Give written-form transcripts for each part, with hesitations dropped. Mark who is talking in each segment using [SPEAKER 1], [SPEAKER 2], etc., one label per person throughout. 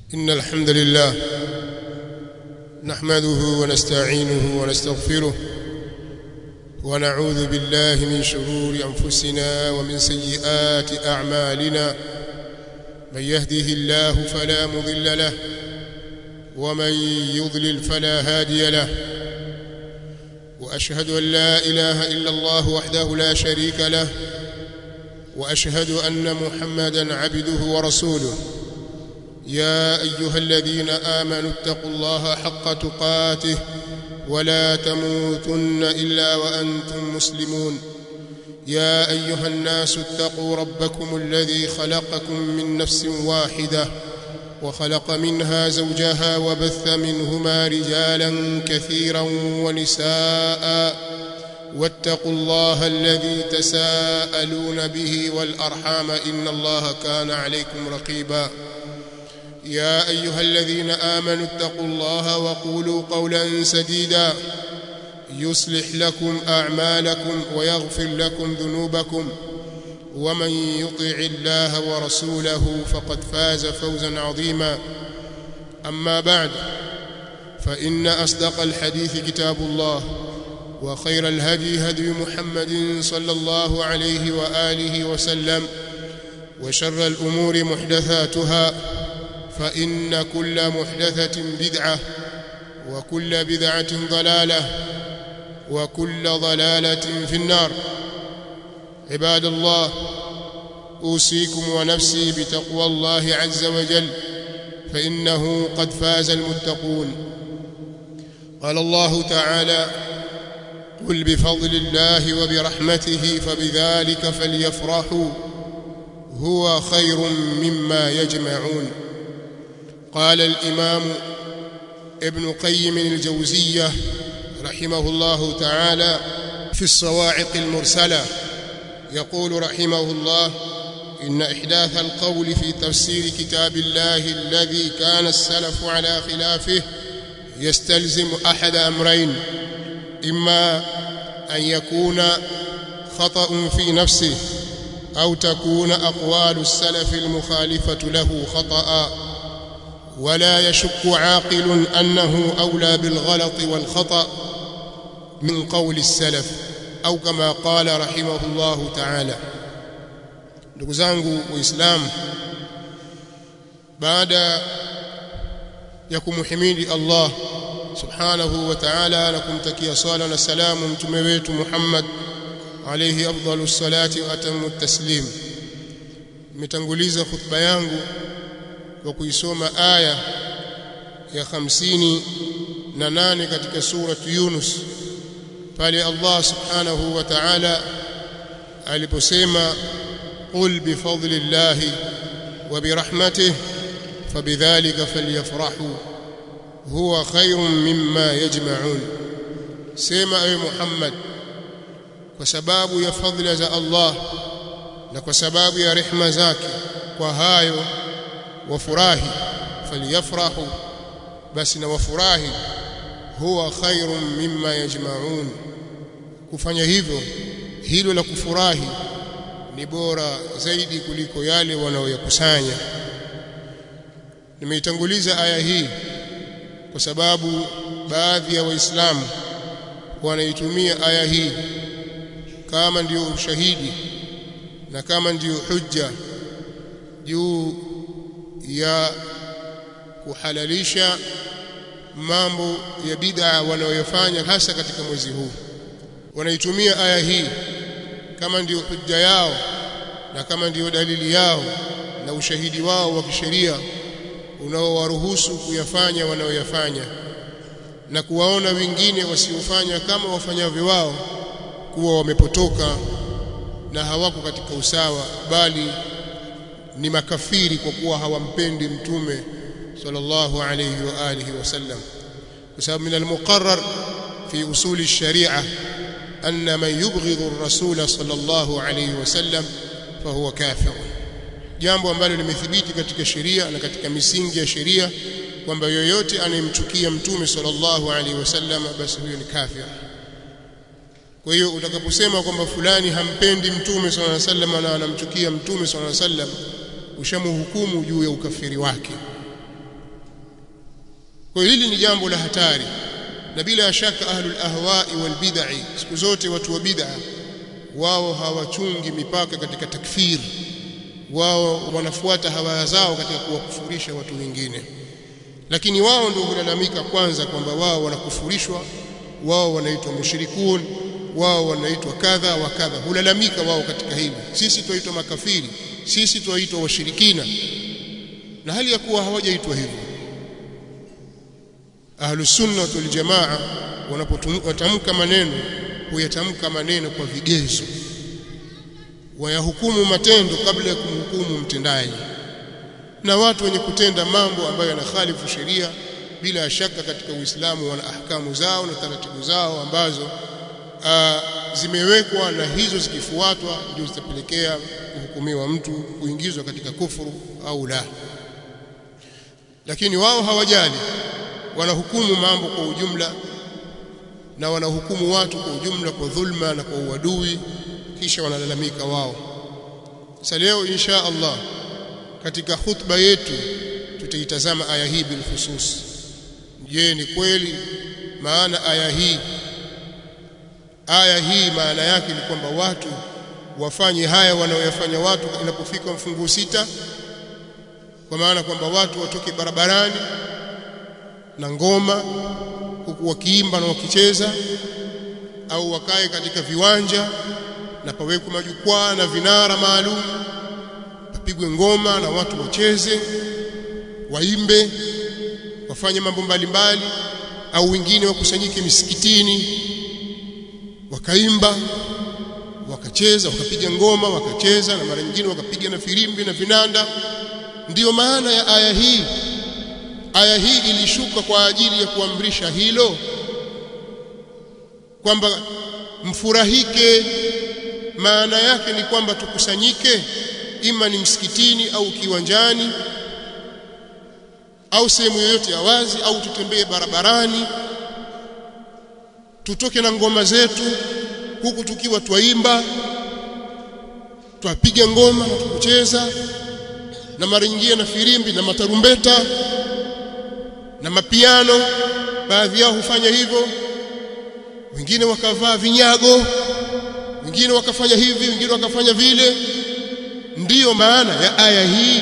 [SPEAKER 1] إن الحمد لله نحمده ونستعينه ونستغفره ونعوذ بالله من شرور أنفسنا ومن سيئات أعمالنا من يهده الله فلا مضل له ومن يضلل فلا هادي له وأشهد أن لا إله إلا الله وحده لا شريك له وأشهد أن محمدا عبده ورسوله يا أيها الذين آمنوا اتقوا الله حق تقاته ولا تموتن إلا وأنتم مسلمون يا أيها الناس اتقوا ربكم الذي خلقكم من نفس واحدة وخلق منها زوجها وبث منهما رجالا كثيرا ونساء واتقوا الله الذي تساءلون به والأرحام إن الله كان عليكم رقيبا يا أيها الذين آمنوا اتقوا الله وقولوا قولا سديدا يصلح لكم أعمالكم ويغفر لكم ذنوبكم ومن يطع الله ورسوله فقد فاز فوزا عظيما أما بعد فإن أصدق الحديث كتاب الله وخير الهدي هدي محمد صلى الله عليه وآله وسلم وشر الأمور محدثاتها فإن كل محدثة بدعة وكل بدعة ضلالة وكل ضلالة في النار عباد الله أوصيكم ونفسي بتقوى الله عز وجل فإنه قد فاز المتقون قال الله تعالى قل بفضل الله وبرحمته فبذلك فليفرحوا هو خير مما يجمعون قال الإمام ابن قيم الجوزية رحمه الله تعالى في الصواعق المرسلة يقول رحمه الله إن إحداث القول في تفسير كتاب الله الذي كان السلف على خلافه يستلزم أحد أمرين إما أن يكون خطأ في نفسه أو تكون أقوال السلف المخالفة له خطأ ولا يشك عاقل أنه أولى بالغلط والخطأ من قول السلف أو كما قال رحمه الله تعالى. ndugu zangu waislamu, baada ya kumhimidi Allah subhanahu wa ta'ala na kumtakia sala na salamu mtume wetu Muhammad alayhi afdalus salati wa atammu taslim, nimetanguliza khutba yangu kwa kuisoma aya ya 58 katika sura Yunus pale Allah subhanahu wa ta'ala aliposema qul bifadlillahi wa birahmatihi fabidhalika falyafrahu huwa khayrun mimma yajma'un, sema ewe Muhammad, kwa sababu ya fadhila za Allah na kwa sababu ya rehema zake, kwa hayo wafurahi, falyafrahu, basi na wafurahi, huwa khairun mimma yajma'un, kufanya hivyo, hilo la kufurahi ni bora zaidi kuliko yale wanaoyakusanya. Nimeitanguliza aya hii kwa sababu baadhi ya waislamu wanaitumia aya hii kama ndio ushahidi na kama ndio hujja juu ya kuhalalisha mambo ya bid'a wanayofanya hasa katika mwezi huu. Wanaitumia aya hii kama ndio hujja yao na kama ndio dalili yao na ushahidi wao wa kisheria unaowaruhusu kuyafanya wanayoyafanya, na kuwaona wengine wasiofanya kama wafanyavyo wao kuwa wamepotoka na hawako katika usawa, bali ni makafiri kwa kuwa hawampendi mtume sallallahu alayhi wa alihi wasallam. Kwa sababu min al-muqarrar fi usul ash-shari'a anna man yubghidhu ar-rasul sallallahu alayhi wasallam fahuwa kafir, jambo ambalo limethibiti katika sheria na katika misingi ya sheria kwamba yoyote anayemchukia mtume sallallahu alayhi wasallam basi huyo ni kafir. Kwa hiyo utakaposema kwamba fulani hampendi mtume sallallahu alayhi wasallam na anamchukia mtume sallallahu alayhi wasallam, ushamhukumu juu ya ukafiri wake. Kwa hiyo hili ni jambo la hatari, na bila shaka ahlul ahwa'i wal bid'ah, siku zote watu wa bid'ah wao hawachungi mipaka katika takfir, wao wanafuata hawa zao katika kuwakufurisha watu wengine, lakini wao ndio hulalamika kwanza kwamba wao wanakufurishwa, wao wanaitwa mushrikun, wao wanaitwa kadha wa kadha, hulalamika wao katika hili. Sisi tuitwa makafiri, sisi tuitwa washirikina, na hali ya kuwa hawajaitwa hivyo. Ahlus sunnah wal jamaa wanapotamka maneno huyatamka maneno kwa vigezo, wayahukumu matendo kabla ya kumhukumu mtendaji. Na watu wenye kutenda mambo ambayo yanakhalifu sheria bila shaka katika Uislamu wana ahkamu zao na taratibu zao ambazo zimewekwa, na hizo zikifuatwa ndio zitapelekea kuhukumiwa mtu kuingizwa katika kufuru au la. Lakini wao hawajali, wanahukumu mambo kwa ujumla, na wanahukumu watu kwa ujumla kwa dhulma na kwa uadui, kisha wanalalamika wao. Sasa leo insha Allah katika khutba yetu tutaitazama aya hii bil khusus. Je, ni kweli maana aya hii maana yake ni kwamba watu wafanye haya wanaoyafanya watu inapofika mfunguo sita, kwa maana kwamba watu watoke barabarani na ngoma huku wakiimba na wakicheza, au wakae katika viwanja na pawekwe majukwaa na vinara maalum, papigwe ngoma na watu wacheze, waimbe, wafanye mambo mbalimbali, au wengine wakusanyike misikitini wakaimba, wakacheza, wakapiga ngoma, wakacheza, na mara nyingine wakapiga na firimbi na vinanda. Ndiyo maana ya aya hii. Aya hii ilishuka kwa ajili ya kuamrisha hilo, kwamba mfurahike. Maana yake ni kwamba tukusanyike, ima ni msikitini au kiwanjani au sehemu yoyote ya wazi, au tutembee barabarani, tutoke na ngoma zetu huku tukiwa twaimba, twapiga ngoma na tukucheza, na mara nyingine na firimbi na matarumbeta na mapiano. Baadhi yao hufanya hivyo, wengine wakavaa vinyago, wengine wakafanya hivi, wengine wakafanya vile. Ndiyo maana ya aya hii.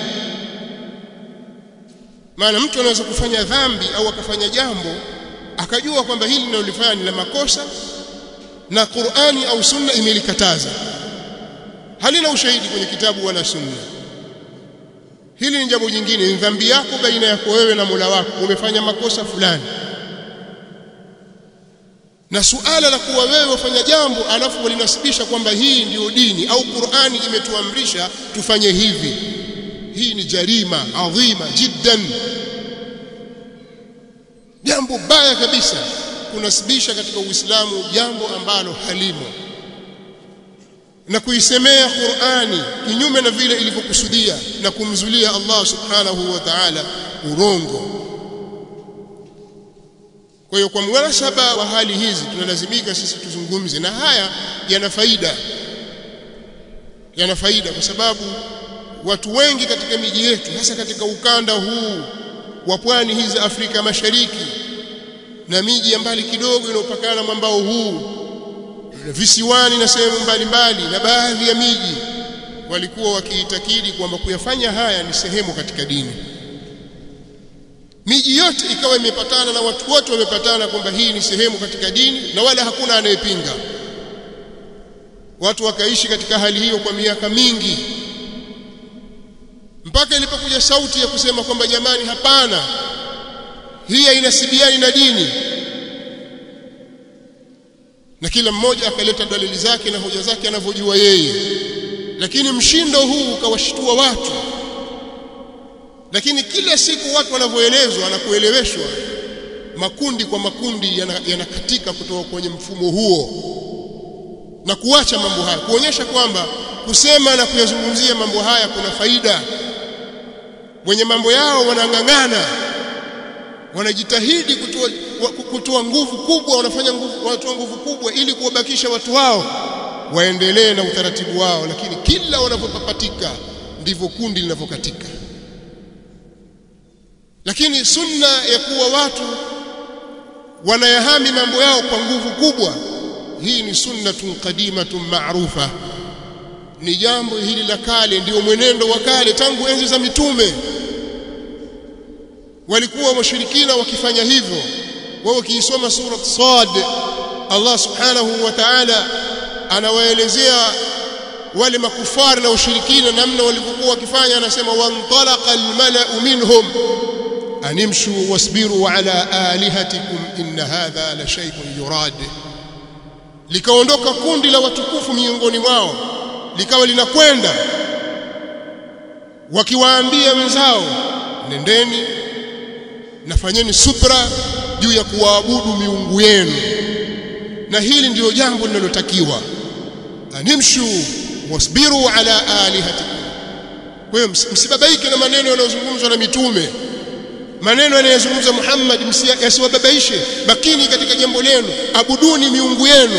[SPEAKER 1] Maana mtu anaweza kufanya dhambi au akafanya jambo akajua kwamba hili linalofanya ni la makosa na Qur'ani au Sunna imelikataza, halina ushahidi kwenye kitabu wala Sunna. Hili ni jambo jingine, ni dhambi yako baina yako wewe na Mola wako, umefanya makosa fulani. Na suala la kuwa wewe wafanya jambo alafu walinasibisha kwamba hii ndiyo dini au Qur'ani imetuamrisha tufanye hivi, hii ni jarima adhima jiddan, jambo baya kabisa kunasibisha katika Uislamu jambo ambalo halimo, na kuisemea Qur'ani kinyume na vile ilivyokusudia, na kumzulia Allah subhanahu wa ta'ala urongo. Kwa hiyo kwa munasaba wa hali hizi tunalazimika sisi tuzungumze, na haya yana faida kwa sababu watu wengi katika miji yetu, hasa katika ukanda huu wa pwani hizi Afrika Mashariki na miji ya mbali kidogo inayopakana mwambao huu, visiwani na sehemu mbalimbali na baadhi ya miji, walikuwa wakiitakidi kwamba kuyafanya haya ni sehemu katika dini. Miji yote ikawa imepatana na watu wote wamepatana kwamba hii ni sehemu katika dini, na wala hakuna anayepinga. Watu wakaishi katika hali hiyo kwa miaka mingi, mpaka ilipokuja sauti ya kusema kwamba jamani, hapana, hii hainasibiani na dini. Na kila mmoja akaleta dalili zake na hoja zake anavyojua yeye, lakini mshindo huu ukawashtua watu. Lakini kila siku watu wanavyoelezwa na kueleweshwa, makundi kwa makundi yanakatika kutoka kwenye mfumo huo na kuacha mambo haya, kuonyesha kwamba kusema na kuyazungumzia mambo haya kuna faida. Wenye mambo yao wanang'ang'ana, wanajitahidi kutoa nguvu kubwa, wanatoa nguvu kubwa ili kuwabakisha watu wao waendelee na utaratibu wao, lakini kila wanapopapatika ndivyo kundi linavyokatika. Lakini sunna ya kuwa watu wanayahami mambo yao kwa nguvu kubwa, hii ni sunnatun qadimatun ma'rufa, ni jambo hili la kale, ndio mwenendo wa kale tangu enzi za mitume. Walikuwa washirikina wakifanya hivyo. Wao kiisoma sura Sad, Allah subhanahu wa ta'ala anawaelezea wale makufari na ushirikina namna walivyokuwa wakifanya. Anasema wantalaqa almala'u minhum animshu wasbiru ala alihatikum inna hadha la shay'un yurad. Likaondoka kundi la watukufu miongoni mwao, likawa linakwenda wakiwaambia wenzao, nendeni nafanyeni subra juu ya kuabudu miungu yenu, na hili ndio jambo linalotakiwa. Animshu wasbiru ala alihatikum. Kwa hiyo msibabaike na maneno yanayozungumzwa na mitume, maneno yanayozungumza Muhammad yasiwababaishe, bakini katika jambo lenu, abuduni miungu yenu.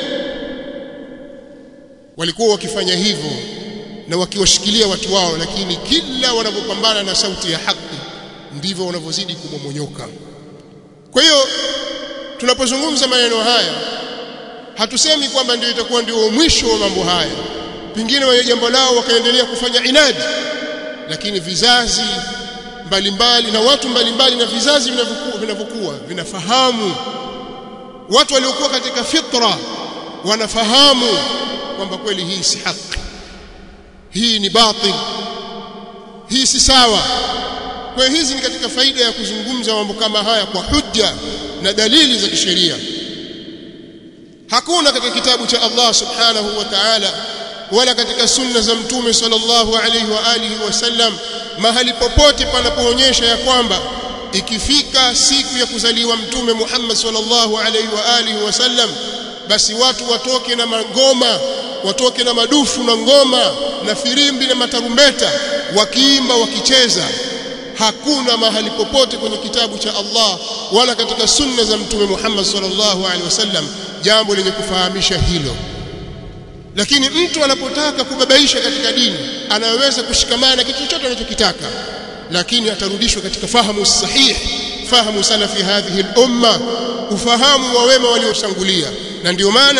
[SPEAKER 1] Walikuwa wakifanya hivyo na wakiwashikilia watu wao, lakini kila wanapopambana na sauti ya haki ndivyo wanavyozidi kumomonyoka. Kwa hiyo tunapozungumza maneno haya hatusemi kwamba ndio itakuwa ndio mwisho wa mambo haya, pengine wao jambo lao wakaendelea kufanya inadi, lakini vizazi mbalimbali na watu mbalimbali na vizazi vinavyokuwa vinafahamu, watu waliokuwa katika fitra wanafahamu kwamba kweli hii si haki, hii ni batil, hii si sawa. Kwa hizi ni katika faida ya kuzungumza mambo kama haya kwa hujja na dalili za kisheria. Hakuna katika kitabu cha Allah subhanahu wa ta'ala wala katika sunna za mtume sallallahu alayhi wa alihi wasallam mahali popote panapoonyesha ya kwamba ikifika siku ya kuzaliwa mtume Muhammad sallallahu alayhi wa alihi wasallam basi watu watoke na mangoma, watoke na madufu na ngoma na firimbi na matarumbeta, wakiimba wakicheza. Hakuna mahali popote kwenye kitabu cha Allah wala katika sunna za mtume Muhammad sallallahu alaihi wasallam jambo lenye kufahamisha hilo. Lakini mtu anapotaka kubabaisha katika dini anaweza kushikamana kitu chochote anachokitaka, lakini atarudishwa katika fahamu sahihi, fahamu salafi hadhihi al-umma, ufahamu wa wema waliotangulia. Na ndio maana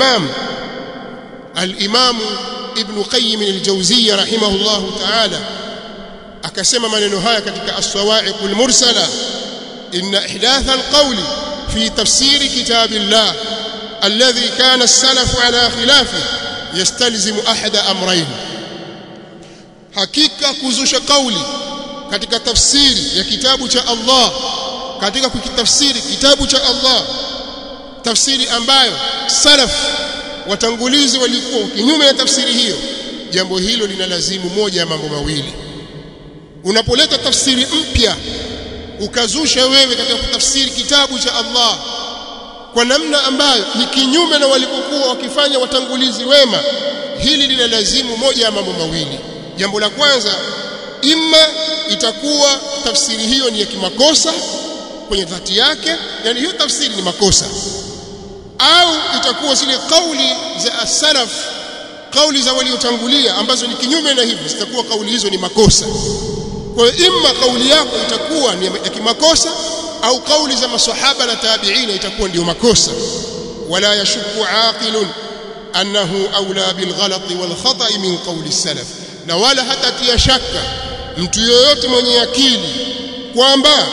[SPEAKER 1] al-Imam Ibn Qayyim al-Jawziyya rahimahullahu ta'ala akasema maneno haya katika as-Sawa'iq al-Mursala, inna ihdath al-qawli fi tafsir kitabillah alladhi kana as-salaf ala khilafi yastalzimu ahada amrayn. Hakika kuzusha kauli katika tafsiri ya kitabu cha Allah, katika kukitafsiri kitabu cha Allah, tafsiri ambayo salaf watangulizi walikuwa kinyume ya tafsiri hiyo, jambo hilo linalazimu moja ya mambo mawili. Unapoleta tafsiri mpya ukazusha wewe katika kutafsiri kitabu cha Allah kwa namna ambayo ni kinyume na walipokuwa wakifanya watangulizi wema, hili linalazimu moja ya mambo mawili. Jambo la kwanza, imma itakuwa tafsiri hiyo ni ya kimakosa kwenye dhati yake, yani hiyo tafsiri ni makosa, au itakuwa zile kauli za as-salaf, kauli za waliotangulia ambazo ni kinyume na hivyo, zitakuwa kauli hizo ni makosa. Kwa hiyo imma kauli yako itakuwa ni ya kimakosa au kauli za maswahaba na tabi'ina itakuwa ndio makosa. Wala yashku aqilun annahu awla bil ghalati wal khata'i min qawli salaf, na wala hatatia shaka mtu yoyote mwenye akili kwamba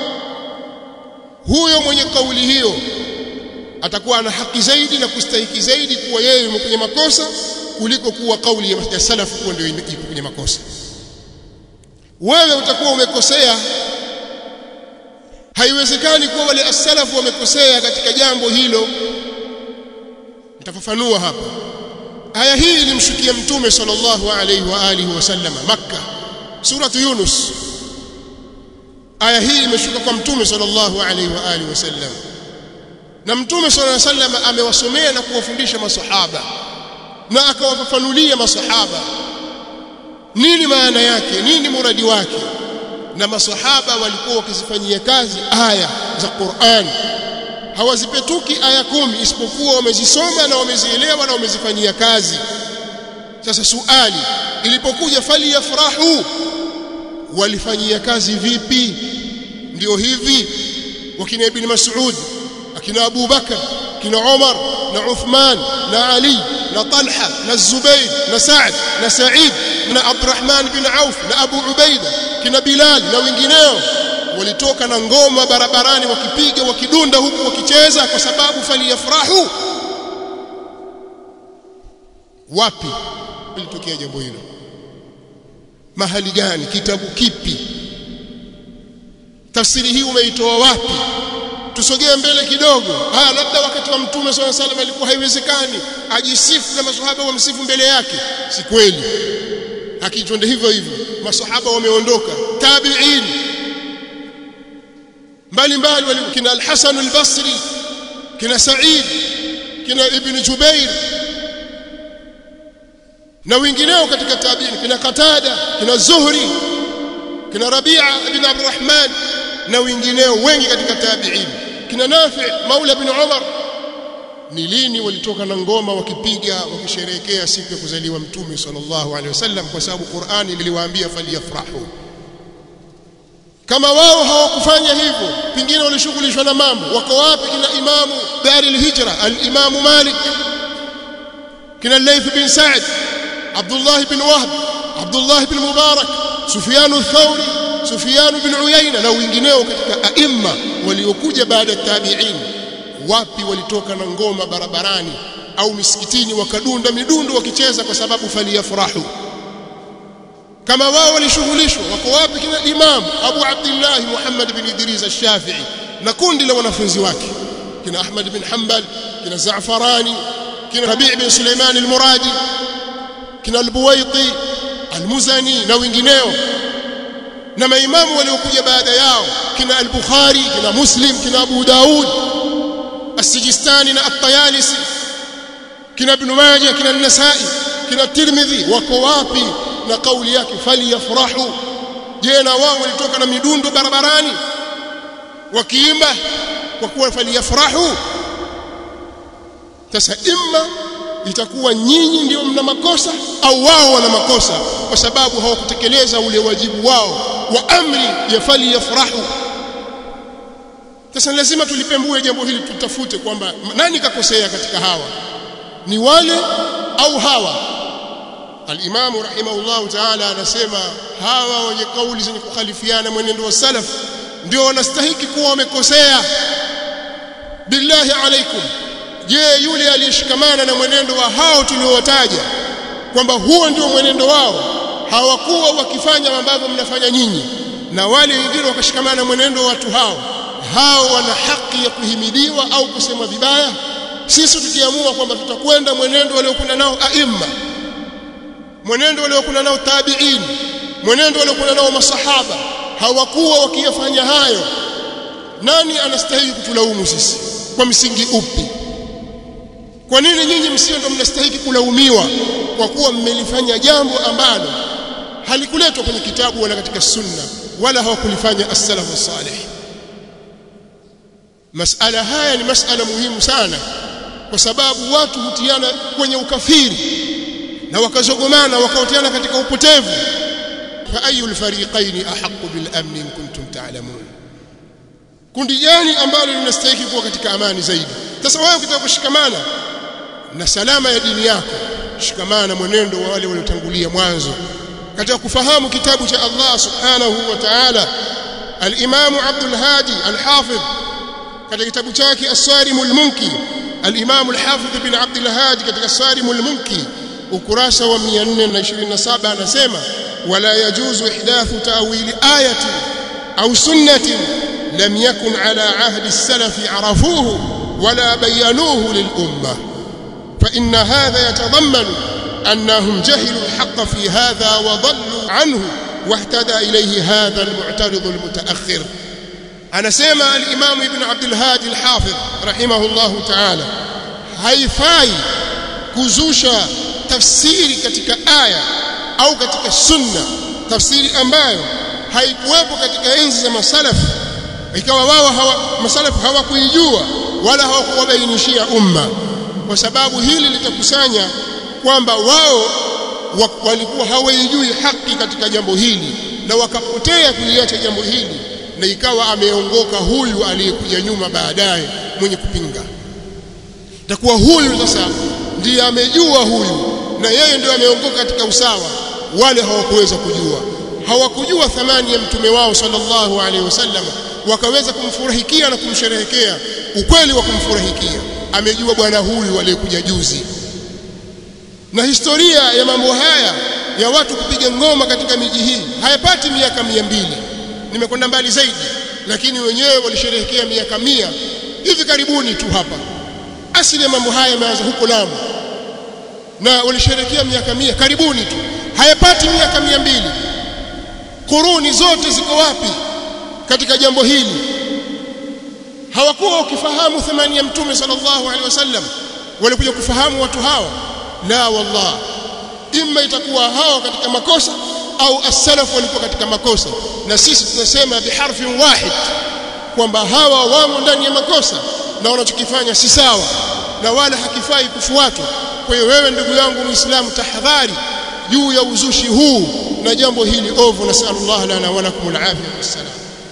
[SPEAKER 1] huyo mwenye kauli hiyo atakuwa ana haki zaidi na kustahiki zaidi kuwa yeye kwenye makosa kuliko kuwa kauli ya salaf kuwa ndio iko kwenye makosa. Wewe utakuwa umekosea. Haiwezekani kuwa wale as-salafu wamekosea katika jambo hilo. Nitafafanua hapa. Aya hii ilimshukia mtume sallallahu alayhi wa alihi wasallam Makkah, sura Yunus. Aya hii imeshuka kwa mtume sallallahu alayhi wa alihi wasallam, na mtume sallallahu alayhi wasallam amewasomea na kuwafundisha maswahaba na akawafafanulia maswahaba nini maana yake, nini muradi wake. Na maswahaba walikuwa wakizifanyia kazi aya za Qur'an, hawazipetuki aya 10 isipokuwa wamezisoma na wamezielewa na wamezifanyia kazi. Sasa suali ilipokuja fali yafrahu, walifanyia kazi vipi? ndio hivi wakina ibn Mas'ud akina Abu Bakar kina Umar na Uthman na Ali na Talha na Zubayr na Sa'd na Sa'id na Abdurrahman bin Auf na Abu Ubaida kina Bilal na wengineo walitoka na ngoma barabarani wakipiga wakidunda huku wakicheza kwa sababu faliyafrahu. Wapi ilitokea jambo hilo? Mahali gani? Kitabu kipi? Tafsiri hii umeitoa wapi? Tusogee mbele kidogo. Labda wakati wa Mtume swalla salam alikuwa haiwezekani ajisifu na maswahaba wamsifu mbele yake. Si kweli. Akitonde hivyo hivyo maswahaba wameondoka, tabi'in mbalimbali kina al-Hasan al-Basri kina Sa'id kina Ibn Jubair na wengineo katika tabi'in kina Qatada kina Zuhri kina Rabi'a ibn Abdurrahman na wengineo wengi katika tabi'in kina Nafi' Maula ibn Umar. Ni lini walitoka na ngoma wakipiga wakisherehekea siku ya kuzaliwa Mtume sallallahu alaihi wasallam? Kwa sababu Qur'ani iliwaambia faliyafrahu. Kama wao hawakufanya hivyo, pingine walishughulishwa na mambo. Wako wapi kina Imamu Darul Hijra al-Imam Malik, kina Layth bin Sa'd, Abdullah bin Wahb, Abdullah bin Mubarak, Sufyan al-Thawri, Sufyan bin Uyayna na wengineo katika aima waliokuja baada ya tabi'in? Wapi walitoka na ngoma barabarani au misikitini wakadunda midundo wakicheza kwa sababu faliyafrahu? Kama wao walishughulishwa, wako wapi kina Imam Abu Abdullah Muhammad bin Idris al-Shafi'i na kundi la wanafunzi wake kina Ahmad bin Hanbal, kina Za'farani, kina Rabi' bin Sulaiman al-Muradi, kina al-Buwaiti al-Muzani na wengineo, na maimamu waliokuja baada yao kina al-Bukhari, kina Muslim, kina Abu Daud as-Sijistani na at-Tayalisi, kina Ibn Majah, kina an-Nasa'i, kina Tirmidhi. Wako wapi na kauli yake faliyafrahu? Je, na wao walitoka na midundo barabarani wakiimba kwa kuwa faliyafrahu? Sasa imma itakuwa nyinyi ndio mna makosa au wao wana makosa kwa sababu hawakutekeleza ule wajibu wao wa amri ya faliyafrahu. Sasa lazima tulipembue jambo hili, tutafute kwamba nani kakosea katika hawa, ni wale au hawa. Al-Imam rahimahullah ta'ala anasema hawa wenye kauli zenye kukhalifiana mwenendo wa salaf ndio wanastahili kuwa wamekosea. Billahi alaikum, je, yule aliyeshikamana na mwenendo wa hao tuliowataja kwamba huo ndio mwenendo wao, hawakuwa wakifanya ambavyo mnafanya nyinyi, na wale wengine wakashikamana na mwenendo wa watu hao wana haki ya kuhimidiwa au kusema vibaya? Sisi tukiamua kwamba tutakwenda mwenendo waliokuwa nao aima, mwenendo waliokuwa nao tabi'in, mwenendo waliokuwa nao masahaba, hawakuwa wakiyafanya hayo, nani anastahili kutulaumu sisi? Kwa msingi upi? Kwa nini nyinyi msio ndio mnastahili kulaumiwa kwa kuwa mmelifanya jambo ambalo halikuletwa kwenye kitabu wala katika sunna wala hawakulifanya as-salafu salih? Masala haya ni masala muhimu sana, kwa sababu watu hutiana kwenye ukafiri na wakazogomana wakaotiana katika upotevu. Fa ayul fariqaini ahaqqu bil amn in kuntum ta'lamun, kundi gani ambalo linastahili kuwa katika amani zaidi? Sasa wewe ukitaka kushikamana na salama ya dini yako, shikamana na mwenendo wa wale waliotangulia mwanzo katika kufahamu kitabu cha Allah subhanahu wa ta'ala. Al-Imam Abdul Hadi al-Hafidh katika kitabu chake As-Sarim al-Munki, al-Imam al-Hafidh bin Abdul Hadi katika As-Sarim al-Munki ukurasa wa 427 anasema wala yajuzu ihdathu ta'wili ayati au sunnatin lam yakun ala ahdi as-salafi arafuhu wala bayanuhu lil ummah fa inna hadha yatadammanu annahum jahilu al-haqq fi hadha wa dhallu anhu wahtada ilayhi hadha al-mu'tarid al-mutaakhir. Anasema al-Imam Ibn Abdul Hadi al-Hafidh rahimahullahu ta'ala, haifai kuzusha tafsiri katika aya au katika sunna, tafsiri ambayo haikuwepo katika enzi za masalaf, ikawa wao masalaf hawakuijua wala hawakuwabainishia umma, kwa sababu hili litakusanya kwamba wao walikuwa hawaijui haki katika jambo hili na wakapotea kuliacha jambo hili, na ikawa ameongoka huyu aliyekuja nyuma baadaye mwenye kupinga. Takuwa huyu sasa ndiye amejua huyu na yeye ndio ameongoka katika usawa. Wale hawakujua thamani ya mtume wao sallallahu alaihi wasallam, wakaweza kumfurahikia na kumsherehekea ukweli wa kumfurahikia. Amejua bwana huyu aliyekuja juzi. Na historia ya mambo haya ya watu kupiga ngoma katika miji hii hayapati miaka 200. Nimekwenda mbali zaidi, lakini wenyewe walisherehekea miaka 100 hivi karibuni tu hapa. Asili ya mambo haya yameanza huko Lamu, na walisherehekea miaka 100 karibuni tu, hayapati miaka 200. Kuruni zote ziko wapi katika jambo hili? Hawakuwa wakifahamu thamani ya mtume sallallahu alaihi wasallam, walikuja kufahamu watu hawa. La wallah, imma itakuwa hawa katika makosa au as-salaf walikuwa katika makosa, na sisi tunasema biharfin wahid kwamba hawa wamo ndani ya makosa na wanachokifanya si sawa na wala hakifai kufuatwa. Kwa hiyo wewe ndugu yangu Muislamu, tahadhari juu ya uzushi huu na jambo hili ovu. Nasallallahu lana wa lakum al-afiyah wassalam.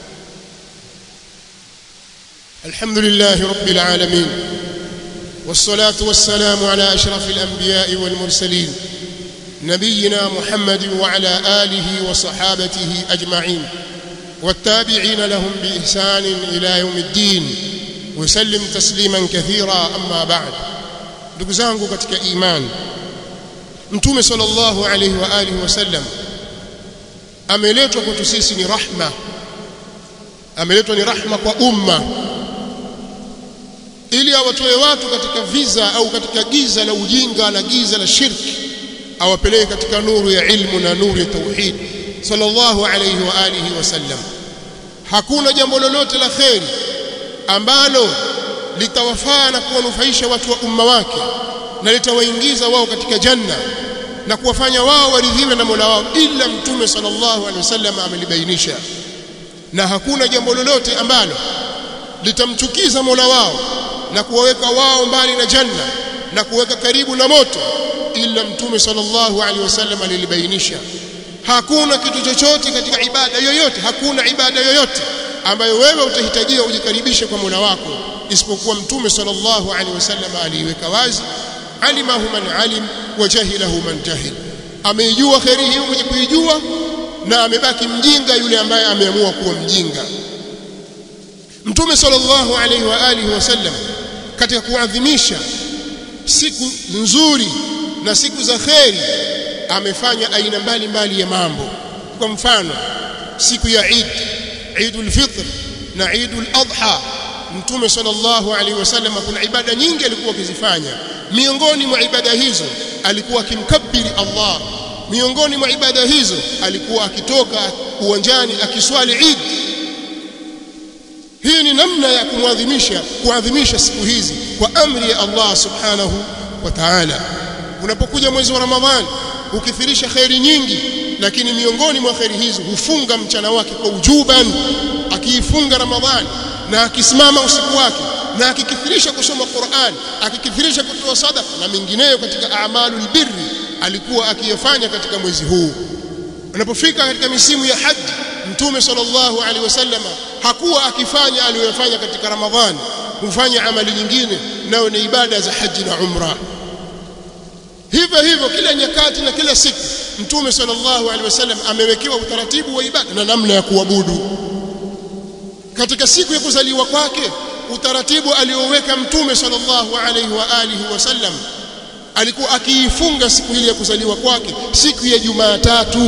[SPEAKER 1] Alhamdulillahi rabbil alamin, wassalatu wassalamu ala ashrafil anbiya'i wal mursalin nabiyina Muhammadin wa ala alihi wa sahabatihi ajma'in wattabi'ina lahum bi ihsanin ila yawmiddin wa sallim tasliman kathira. Amma ba'd. Ndugu zangu katika imani, mtume sallallahu alayhi wa alihi wasallam ameletwa kwetu sisi ni rahma, ameletwa ni rahma kwa umma, ili awatoe watu katika viza au katika giza la ujinga na giza la shirki, awapeleke katika nuru ya ilmu na nuru ya tauhid sallallahu alayhi wa alihi wasallam. Hakuna jambo lolote la kheri ambalo litawafaa na kuwanufaisha watu wa umma wake na litawaingiza wao katika janna na kuwafanya wao waridhiwe na Mola wao ila mtume sallallahu alaihi wasallam amelibainisha. Na hakuna jambo lolote ambalo litamchukiza Mola wao na kuwaweka wao mbali na janna na kuweka karibu na moto ila mtume sallallahu alaihi wasallam alilibainisha. Hakuna kitu chochote katika ibada yoyote, hakuna ibada yoyote ambayo wewe utahitajia ujikaribishe kwa Mola wako isipokuwa mtume sallallahu alaihi wasallam aliweka wazi. Alimahu man alim wa jahilahu man jahil, ameijua khairi hiyo mwenye kuijua na amebaki mjinga yule ambaye ameamua kuwa mjinga. Mtume sallallahu alaihi wa alihi wasallam katika kuadhimisha siku nzuri na siku za khairi amefanya aina mbalimbali ya mambo. Kwa mfano, siku ya Eidul Fitr na Eidul Adha, mtume sallallahu alaihi wasallam kuna ibada nyingi alikuwa akizifanya. Miongoni mwa ibada hizo alikuwa akimkabiri Allah, miongoni mwa ibada hizo alikuwa akitoka uwanjani akiswali Eid. Hii ni namna ya kuadhimisha siku hizi kwa amri ya Allah subhanahu wa ta'ala. Unapokuja mwezi wa Ramadhani ukithirisha khairi nyingi, lakini miongoni mwa khairi hizo hufunga mchana wake kwa ujuban, akiifunga Ramadhani na akisimama usiku wake na akikithirisha kusoma Qur'an, akikithirisha kutoa sadaqa na mengineyo katika a'malul birri alikuwa akiyafanya katika mwezi huu. Unapofika katika misimu ya haji, mtume sallallahu alaihi wasallam hakuwa akifanya aliyofanya katika Ramadhani, hufanya amali nyingine nayo ni ibada za haji na umra. Hivyo hivyo kila nyakati na kila siku mtume sallallahu alaihi wasallam amewekewa utaratibu wa ibada na namna ya kuabudu. Katika siku ya kuzaliwa kwake, utaratibu alioweka mtume sallallahu alaihi wa alihi wasallam, alikuwa akiifunga siku ile ya kuzaliwa kwake siku ya Jumatatu.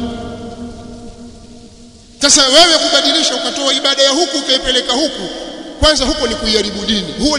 [SPEAKER 1] Sasa wewe kubadilisha ukatoa ibada ya huku ukaipeleka huku, kwanza huko ni kuiharibu dini. Huo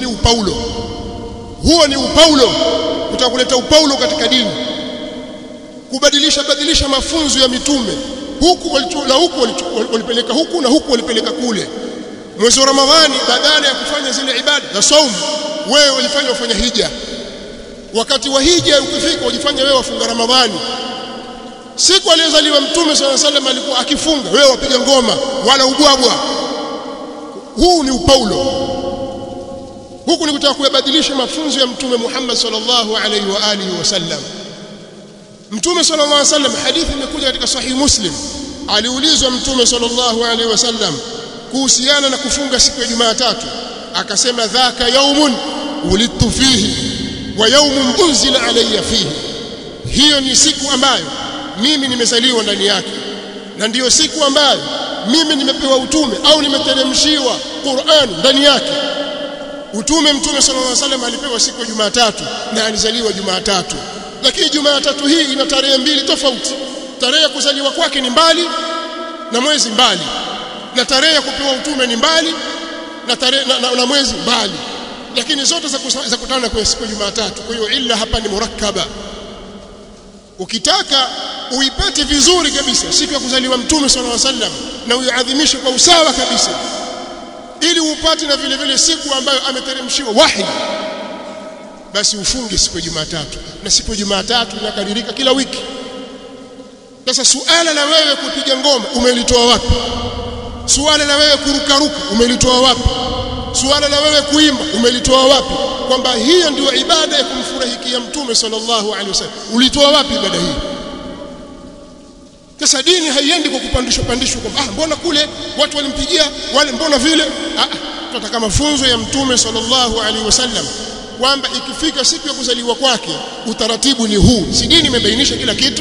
[SPEAKER 1] ni upaulo, utakuleta upaulo katika dini, kubadilisha mafunzo ya mitume. Huku walipeleka huku na huku walipeleka kule. Mwezi wa Ramadhani badala ya kufanya zile ibada za saumu, wewe ulifanya ufanya hija. Wakati wa hija ukifika ujifanya wewe wafunga Ramadhani. Siku aliyozaliwa mtume sallallahu alaihi wasallam alikuwa akifunga, wewe wapiga ngoma wala ubwabwa. Huu ni upaulo. Huku ni kutaka kubadilisha mafunzo ya mtume Muhammad sallallahu alaihi wa alihi wasallam. Mtume sallallahu alaihi wasallam, hadithi imekuja katika sahih Muslim, aliulizwa mtume sallallahu alaihi wasallam, kuhusiana na kufunga siku ya Jumatatu akasema dhaka yaumun ulidtu fihi wa yaumun unzila alayya fihi, hiyo ni siku ambayo mimi nimezaliwa ndani yake na ndiyo siku ambayo mimi nimepewa utume au nimeteremshiwa Qur'an ndani yake. Mtume sallallahu alaihi wasallam alipewa siku ya Jumatatu na alizaliwa Jumatatu, lakini Jumatatu hii ina tarehe mbili tofauti. Tarehe ya kuzaliwa kwake ni mbali na mwezi mbali, na tarehe ya kupewa utume ni mbali na tarehe na mwezi mbali, lakini zote za kutana kwa siku ya Jumatatu. Kwa hiyo illa hapa ni murakkaba. Ukitaka uipate vizuri kabisa siku ya kuzaliwa Mtume sallallahu alaihi wasallam na uiadhimishe kwa usawa kabisa, ili upate na vile vile siku ambayo ameteremshiwa wahi, basi ufunge siku ya Jumatatu. Na siku ya Jumatatu inakadirika kila wiki. Sasa suala la wewe kupiga ngoma umelitoa wapi? Suala la wewe kurukaruka umelitoa wapi? Suala la wewe kuimba umelitoa wapi? Kwamba hiyo ndio ibada ya kumfurahikia Mtume sallallahu alaihi wasallam, ulitoa wapi ibada hii? Sasa dini haiendi kwa kupandishwa kwamba mbona kule watu walimpigia wale, mbona vile. Tunataka mafunzo ya Mtume sallallahu alaihi wasallam kwamba ikifika siku ya kuzaliwa kwake utaratibu ni huu. Si dini imebainisha kila kitu?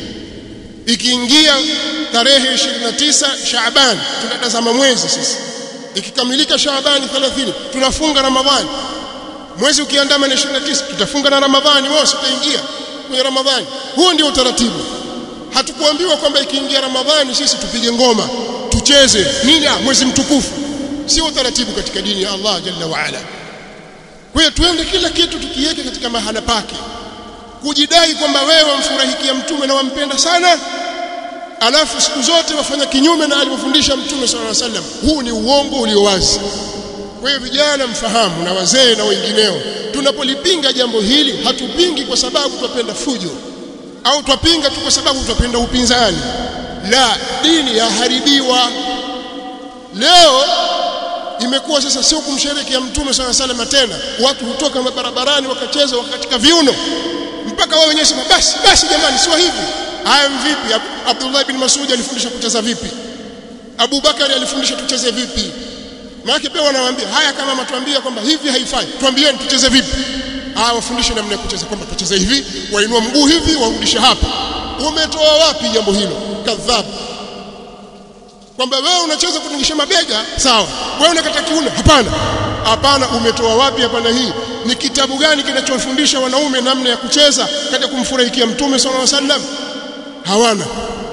[SPEAKER 1] Ikiingia tarehe 29 Shaaban tunatazama mwezi sisi, ikikamilika Shaaban 30 tunafunga Ramadhani. Mwezi ukiandama na 29 tutafunga na Ramadhani, wao sitaingia kwenye Ramadhani. Huo ndio utaratibu. Hatukuambiwa kwamba ikiingia Ramadhani sisi tupige ngoma tucheze nini, mwezi mtukufu. Sio utaratibu katika dini ya Allah jalla wa ala. Kwa hiyo tuende kila kitu tukiweke katika mahala pake. Kujidai kwamba wewe wamfurahikia Mtume na wampenda sana, alafu siku zote wafanya kinyume na alivyofundisha Mtume sallallahu alaihi wasallam, huu ni uongo ulio wazi. Kwa hiyo vijana mfahamu, na wazee na wengineo, tunapolipinga jambo hili hatupingi kwa sababu tupenda fujo au tupinga tu kwa sababu tupenda upinzani. La, dini yaharibiwa. Leo imekuwa sasa sio kumsherehekea Mtume sallallahu alaihi wasallam tena, watu hutoka barabarani wakacheza wakatika viuno mpaka wao wenyewe sema basi jamani, sio hivi. Haya vipi? Abdullah ibn Mas'ud alifundisha kucheza vipi? Abu Bakari alifundisha tucheze vipi? Maana pia wanawaambia haya, kama mtuambia kwamba hivi haifai, tuambieni tucheze vipi. Wafundishe namna ya kucheza, kwamba tucheze hivi, wainua mguu hivi, warudishe hapa. Umetoa wapi jambo hilo? Kadhab. Kwamba wewe unacheza kutingisha mabega, sawa. Wewe unakata kiuno, hapana. Umetoa wapi? Hapana. Hii ni kitabu gani kinachofundisha wanaume namna ya kucheza katika kumfurahikia Mtume sallallahu alaihi wasallam? Hawana.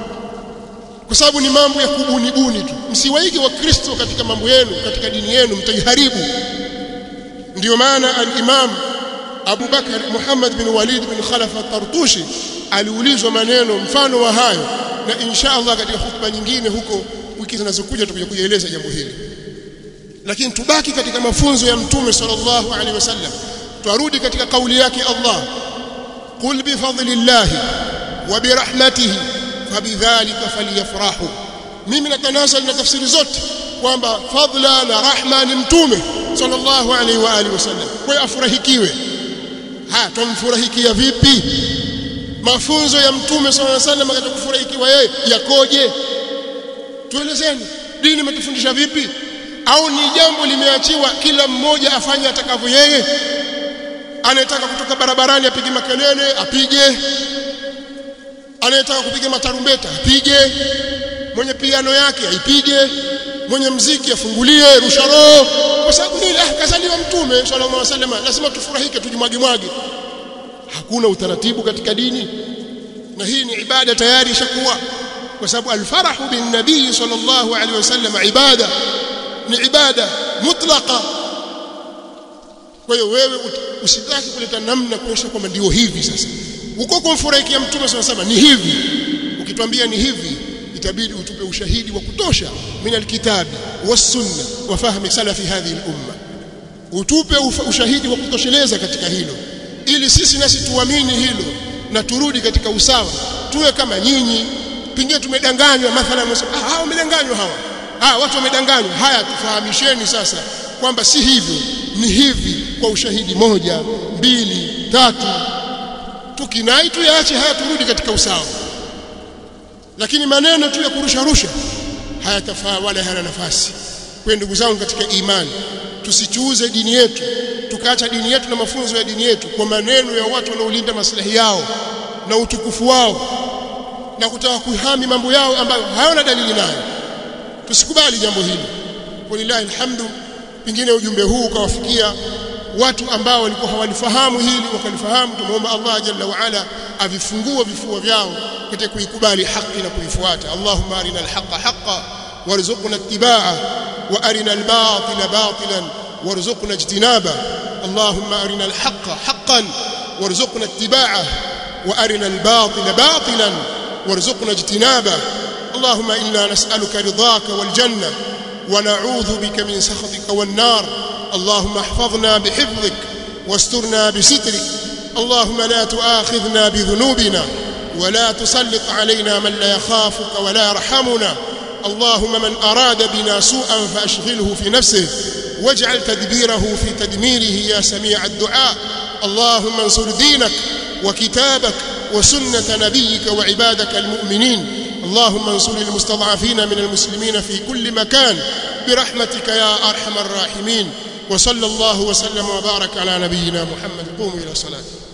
[SPEAKER 1] Kwa sababu ni mambo ya kubuni tu. Msiwaige wa Kristo katika mambo yenu, katika dini yenu, mtaiharibu. Ndio maana al-Imam Abu Bakar Muhammad bin Walid bin Khalaf al-Tartushi aliulizwa maneno mfano wa hayo, na insha Allah katika hutuba nyingine huko wiki zinazokuja tutakuja kueleza jambo hili. Lakini tubaki katika mafunzo ya Mtume sallallahu alaihi wasallam. Turudi katika kauli yake Allah, qul bi fadlillahi wa bi rahmatihi fabidhalika falyafrahu. Mimi natanasal na tafsiri zote kwamba fadla na rahma ni Mtume sallallahu alaihi wa alihi wasallam, kwa afurahikiwe. Tumfurahikia vipi? Mafunzo ya Mtume sallallahu alaihi wasallam katika kufurahikiwa yeye yakoje? Tuelezeni, dini imetufundisha vipi? Au ni jambo limeachiwa kila mmoja afanye atakavyo yeye? Anayetaka kutoka barabarani apige makelele apige, anayetaka kupiga matarumbeta apige, mwenye piano yake aipige, mwenye mziki afungulie, rusha roho. Kwa sababu nini? Kazaliwa Mtume sallallahu alaihi wasallam, lazima tufurahike, tujimwage. Hakuna utaratibu katika dini, na hii ni ibada tayari ishakuwa, kwa sababu alfarahu bin nabii sallallahu alaihi wasallam ibada, ni ibada mutlaqa. Kwa hiyo wewe usitaki kuleta namna kuonyesha kwamba ndio hivi. Sasa uko kumfurahikia Mtume sallallahu alaihi wasallam ni hivi, ukitwambia ni hivi itabidi utupe ushahidi wa kutosha min alkitabi was sunna wa fahmi salafi hadhihi al-umma. Utupe ushahidi wa kutosheleza katika hilo, ili sisi nasi tuamini hilo na turudi katika usawa, tuwe kama nyinyi. Pengine tumedanganywa, mathalan hao wamedanganywa, watu wamedanganywa. Haya, tufahamisheni sasa kwamba si hivyo, ni hivi, kwa ushahidi 1, 2, 3. Tukinai tuyaache haya, turudi katika usawa. Lakini maneno tu ya kurusha hayatafaa wala hayana nafasi. Kwa ndugu zangu katika imani, tusichuuze dini yetu, tukaacha dini yetu na mafunzo ya dini yetu kwa maneno ya watu wanaolinda maslahi yao na utukufu wao na kutaka kuhami mambo yao ambayo hayana dalili nayo. Tusikubali jambo hili. Walillahi alhamdu, pengine ujumbe huu ukawafikia watu ambao walikuwa hawalifahamu hili wakalifahamu. Tumuomba Allah jalla wa ala avifungue vifua vyao katika kuikubali haki na kuifuata. Allahumma arina alhaqa haqqan warzuqna ittiba'ah wa arina albatila batilan warzuqna ijtinaba. Allahumma arina alhaqa haqqan warzuqna ittiba'ah wa arina albatila batilan warzuqna ijtinaba. اللهم إنا نسألك رضاك والجنة ونعوذ بك من سخطك والنار. اللهم احفظنا بحفظك واسترنا بسترك. اللهم لا تؤاخذنا بذنوبنا ولا تسلط علينا من لا يخافك ولا يرحمنا. اللهم من أراد بنا سوءا فأشغله في نفسه واجعل تدبيره في تدميره يا سميع الدعاء. اللهم انصر دينك وكتابك وسنة نبيك وعبادك المؤمنين. اللهم انصر المستضعفين من المسلمين في كل مكان برحمتك يا أرحم الراحمين. وصلى الله وسلم وبارك على نبينا محمد. قوموا إلى الصلاة.